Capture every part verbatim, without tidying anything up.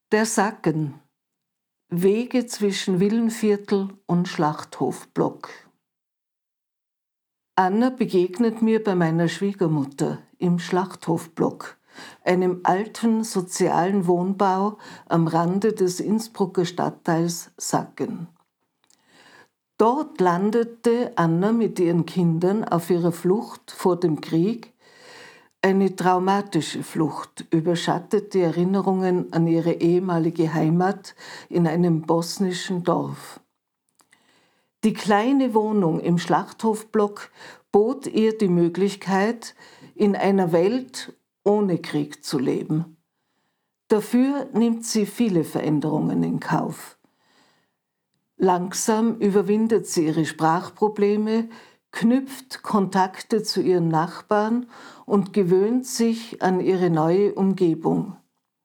Der Sacken. Wege zwischen Villenviertel und Schlachthofblock. Anna begegnet mir bei meiner Schwiegermutter im Schlachthofblock, einem alten sozialen Wohnbau am Rande des Innsbrucker Stadtteils Sacken. Dort landete Anna mit ihren Kindern auf ihrer Flucht vor dem Krieg. Eine traumatische Flucht überschattet die Erinnerungen an ihre ehemalige Heimat in einem bosnischen Dorf. Die kleine Wohnung im Schlachthofblock bot ihr die Möglichkeit, in einer Welt ohne Krieg zu leben. Dafür nimmt sie viele Veränderungen in Kauf. Langsam überwindet sie ihre Sprachprobleme, knüpft Kontakte zu ihren Nachbarn und gewöhnt sich an ihre neue Umgebung.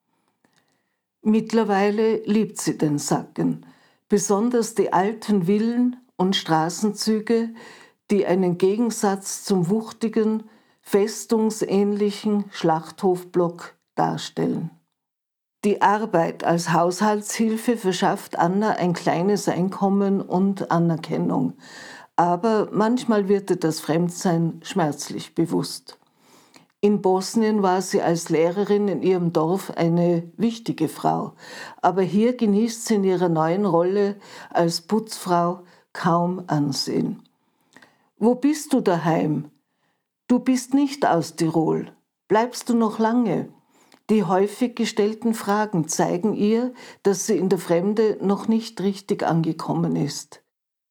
Mittlerweile liebt sie den Sacken, besonders die alten Villen und Straßenzüge, die einen Gegensatz zum wuchtigen, festungsähnlichen Schlachthofblock darstellen. Die Arbeit als Haushaltshilfe verschafft Anna ein kleines Einkommen und Anerkennung, aber manchmal wird ihr das Fremdsein schmerzlich bewusst. In Bosnien war sie als Lehrerin in ihrem Dorf eine wichtige Frau, aber hier genießt sie in ihrer neuen Rolle als Putzfrau kaum Ansehen. »Wo bist du daheim? Du bist nicht aus Tirol. Bleibst du noch lange?« Die häufig gestellten Fragen zeigen ihr, dass sie in der Fremde noch nicht richtig angekommen ist.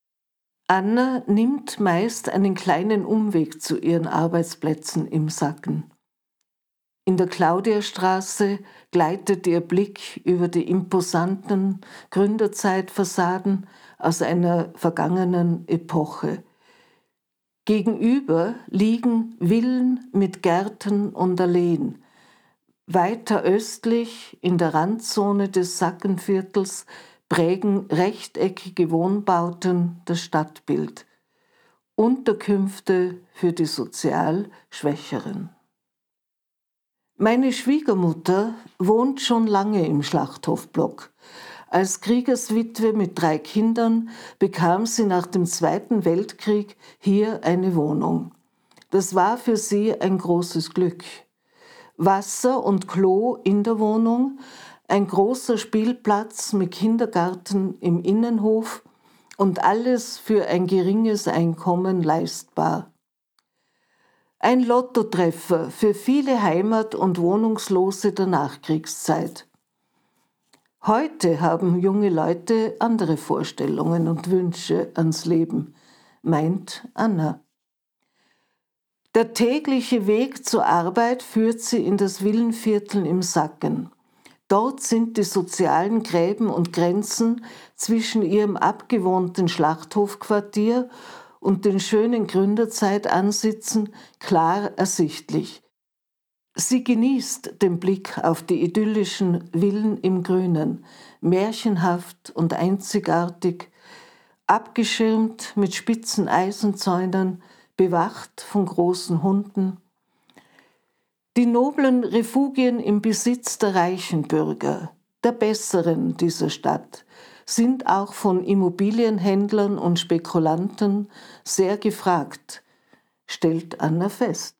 Anna nimmt meist einen kleinen Umweg zu ihren Arbeitsplätzen im Sacken. In der Claudiastraße gleitet ihr Blick über die imposanten Gründerzeitfassaden aus einer vergangenen Epoche. Gegenüber liegen Villen mit Gärten und Alleen. Weiter östlich, in der Randzone des Sackenviertels, prägen rechteckige Wohnbauten das Stadtbild. Unterkünfte für die sozial Schwächeren. Meine Schwiegermutter wohnt schon lange im Schlachthofblock. Als Kriegerswitwe mit drei Kindern bekam sie nach dem Zweiten Weltkrieg hier eine Wohnung. Das war für sie ein großes Glück. Wasser und Klo in der Wohnung, ein großer Spielplatz mit Kindergarten im Innenhof und alles für ein geringes Einkommen leistbar. Ein Lottotreffer für viele Heimat- und Wohnungslose der Nachkriegszeit. Heute haben junge Leute andere Vorstellungen und Wünsche ans Leben, meint Anna. Der tägliche Weg zur Arbeit führt sie in das Villenviertel im Sacken. Dort sind die sozialen Gräben und Grenzen zwischen ihrem abgewohnten Schlachthofquartier und den schönen Gründerzeitansitzen klar ersichtlich. Sie genießt den Blick auf die idyllischen Villen im Grünen, märchenhaft und einzigartig, abgeschirmt mit spitzen Eisenzäunen, bewacht von großen Hunden. Die noblen Refugien im Besitz der reichen Bürger, der Besseren dieser Stadt, sind auch von Immobilienhändlern und Spekulanten sehr gefragt, stellt Anna fest.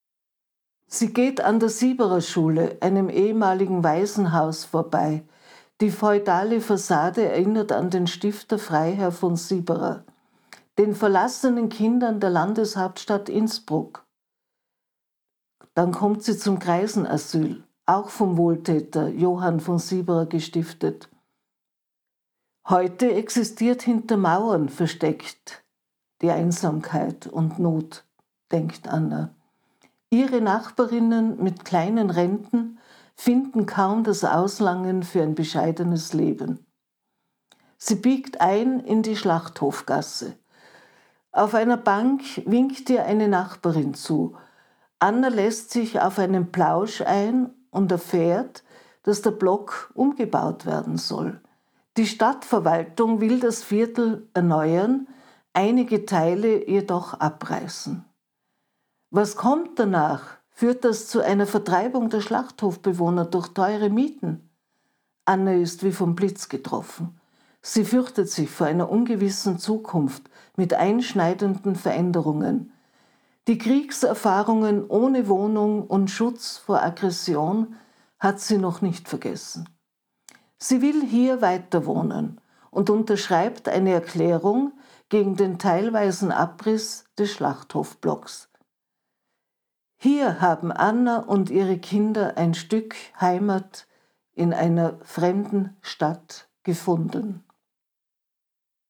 Sie geht an der Sieberer Schule, einem ehemaligen Waisenhaus, vorbei. Die feudale Fassade erinnert an den Stifter Freiherr von Sieberer, den verlassenen Kindern der Landeshauptstadt Innsbruck. Dann kommt sie zum Greisenasyl, auch vom Wohltäter Johann von Sieberer gestiftet. Heute existiert hinter Mauern versteckt die Einsamkeit und Not, denkt Anna. Ihre Nachbarinnen mit kleinen Renten finden kaum das Auslangen für ein bescheidenes Leben. Sie biegt ein in die Schlachthofgasse. Auf einer Bank winkt ihr eine Nachbarin zu. Anna lässt sich auf einen Plausch ein und erfährt, dass der Block umgebaut werden soll. Die Stadtverwaltung will das Viertel erneuern, einige Teile jedoch abreißen. Was kommt danach? Führt das zu einer Vertreibung der Schlachthofbewohner durch teure Mieten? Anne ist wie vom Blitz getroffen. Sie fürchtet sich vor einer ungewissen Zukunft mit einschneidenden Veränderungen. Die Kriegserfahrungen ohne Wohnung und Schutz vor Aggression hat sie noch nicht vergessen. Sie will hier weiter wohnen und unterschreibt eine Erklärung gegen den teilweisen Abriss des Schlachthofblocks. Hier haben Anna und ihre Kinder ein Stück Heimat in einer fremden Stadt gefunden.